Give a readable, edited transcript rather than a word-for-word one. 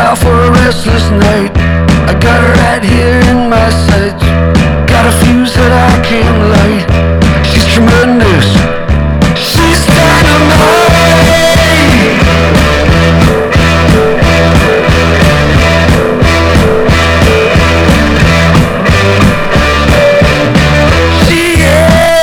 out for a restless night. I got her right here in my sights. Got a fuse that I can't light.